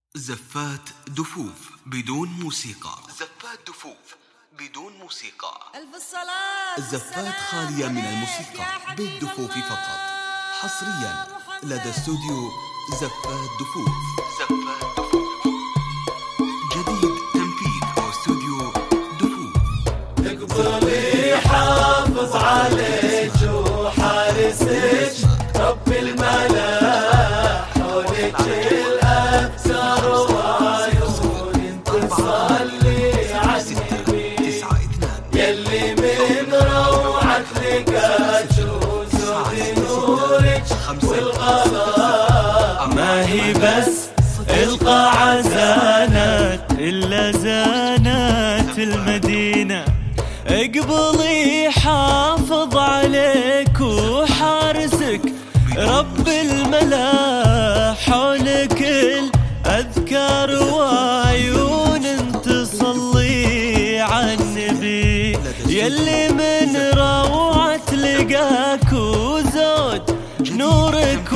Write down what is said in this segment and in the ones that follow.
زفات دفوف بدون موسيقى. زفات دفوف بدون موسيقى. الزفات خالية من الموسيقى بالدفوف فقط، حصريا لدى استوديو زفات دفوف. زفات دفوف جديد تنفيذ واستوديو دفوف. اقبلي حافظ عليك وحارسك رب الملاح، حولك الأبصار وعيون تصلي على النبي يلي من روعة لقاك وزود نورك والغلا. ما هي بس القاعة زانت إلا زانت المدينة. اقبلي حافظ عليك وحارسك رب الملا، حولك الأذكار وعيون تصلي على النبي يلي من روعة لقاك وزود نورك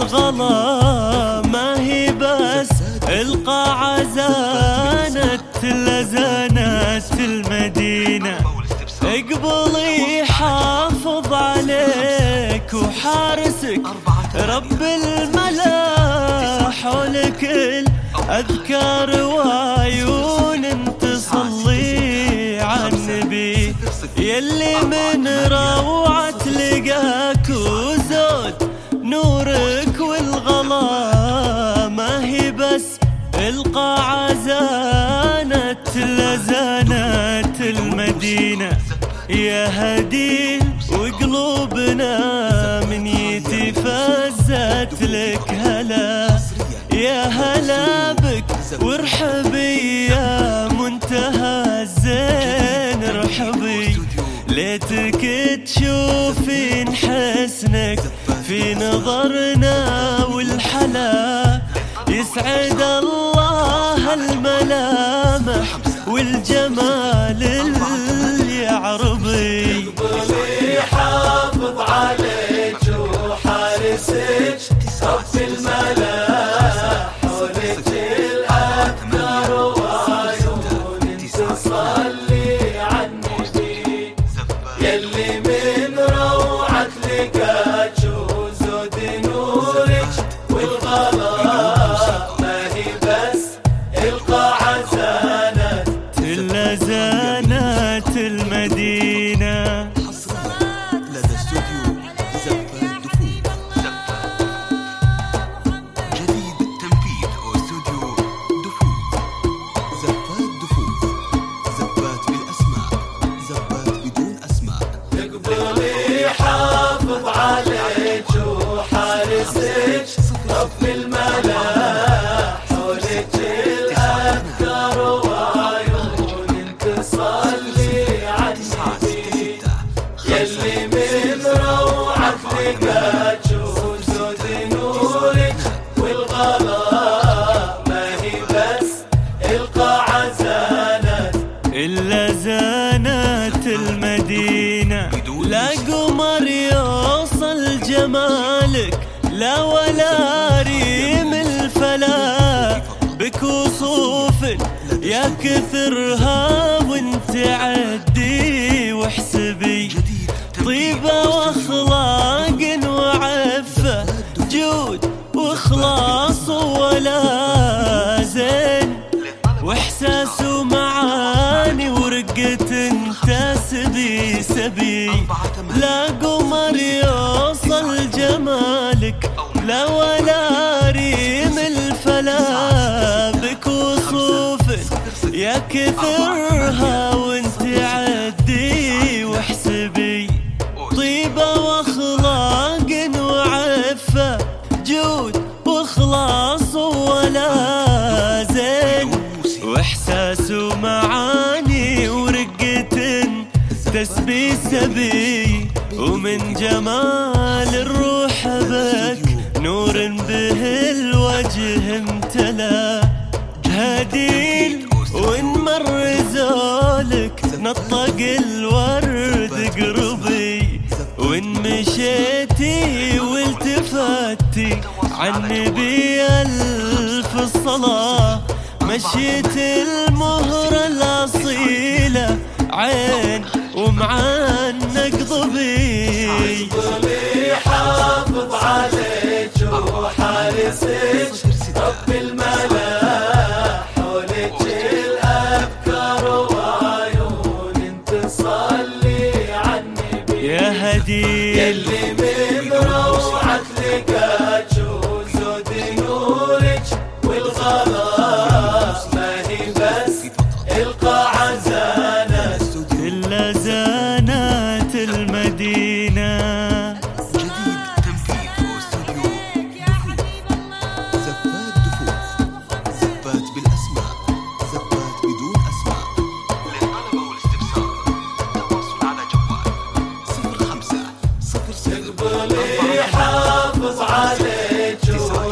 والغلا. ما هي بس القاعة زانت لزانت المدينة. اقبلي حافظ عليك وحارسك رب الملا، حولك الأذكار وعيون تصلي على النبي يلي من روعة لقاك وزود نورك والغلا. ما هي بس القاعة زانت لزانت المدينة. يا هدين وقلوبنا من يتفزت لك هلا، يا هلا بك وارحبي يا منتهى الزين ارحبي. ليتك تشوفين حسنك في نظرنا والحلا، يسعد الله الملامح والجمال اللي عربي. اقبلي حافظ عليك وحارسك رب الملا، حولك الأذكار وعيون تصلي على النبي يلي من روعة لقاك وزود نورك والغلا. ما هي بس القاعة زانت إلا زانت المدينة. لدى استوديو زفات دفوف. جديد تنفيذ واستوديو دفوف. زفات دفوف، زفات بالأسماء، زفات بدون أسماء. اقبلي حافظ عليك وحارسك رب الملا، حولك الأذكار وعيون تصلي على النبي يلي من روعة لقاك وزود نورك والغلا. ما هي بس القاعة زانت إلا زانت المدينة. لا قمر يوصل جمالك لا ولا ريم الفلا، بك وصوف يا كثرها وانت عدي واحسبي. طيبة واخلاق وعفة جود واخلاص ولا زين، واحساس ومعاني ورقة تسبي سبي. لا قمر يوصل جمالك لا ولا ريم الفلا، بك وصوف يا كثرها وانت عدي واحسبي. طيبة واخلاق وعفة جود واخلاص ولا زين، واحساس ومعاني ورقة تسبي سبي. ومن جمال الروح بك نور به الوجه امتلا. هديل وان مر زولك نطق الورد قربي، وان مشيتي والتفتي عن نبي الف الصلاة. مشيت المهرة الأصيلة عين ومعنق ضبي. قولي حافظ عليك وحارسك رب الملا، حولك الأفكار وعيون تصلي على النبي. يا هدي يلي من روعة لقاك وزود نورك والغلا، ما هي بس القاعة زانت إلا زانت المدينة. جديد تنفيذ واستوديو دفوف. زفات دفوف، زفات بالأسماء، زفات بدون أسماء. للطلب والاستفسار التواصل على جوال 0500. قولي حافظ عليك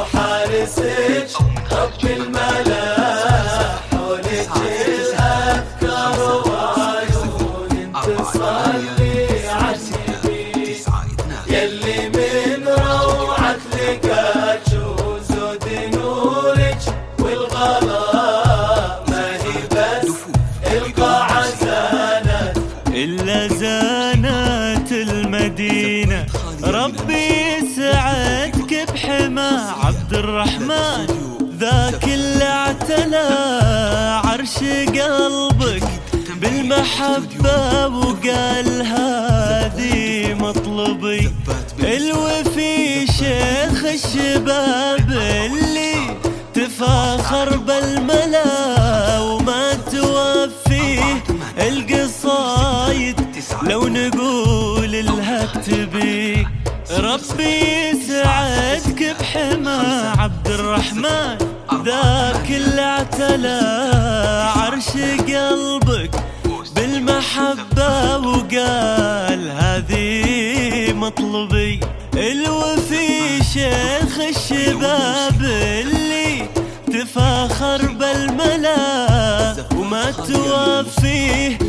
وحارسك رب الملا، حولك الأفكار وعيون تصلي على النبي. يلي من روعة لقاك وزود نورك والغلا، ما هي بس القاعة زانت إلا زانت المدينة. ربي يسعدك بحما عبد الرحمن، ذاك اللي اعتلى عرش قلبك بالمحبة وقال هذه مطلبي. الوفي شيخ الشباب اللي تفاخر بالملا وما توفيه القصايد لو نقول لها اكتبي. ربي يسعدك بحما عبد الرحمن، ذاك اللي اعتلى عرش قلبك بالمحبة وقال هذه مطلبي. الوفي شيخ الشباب اللي تفاخر بالملا وما توفيه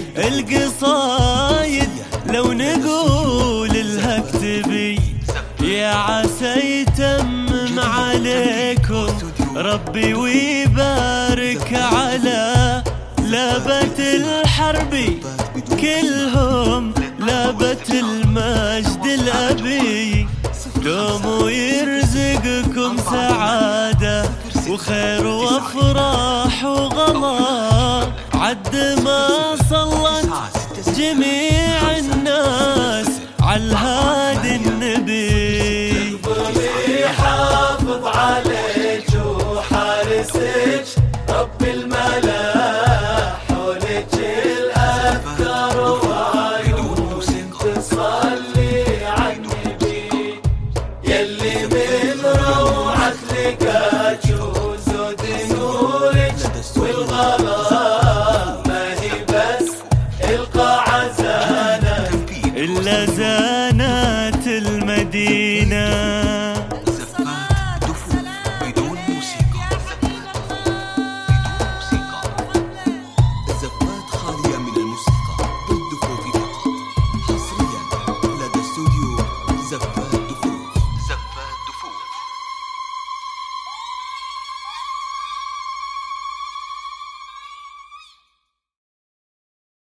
القصايد لو نقول لها اكتبي. يا عسى يتمم عليكم ربي ويبارك على لابة الحرب كلهم، لابة المجد الأبي. دوموا يرزقكم سعادة وخير وافراح وغلا، عد ما صلت جميع الناس على الهادي النبي. قولي حافظ عليك وحارسك رب الملا، حولك الأفكار وعيون تصلي على النبي. يلي من روعة لقاك وزود نورك والغلا، ما هي بس القاعة زانت إلا زانت المدينة.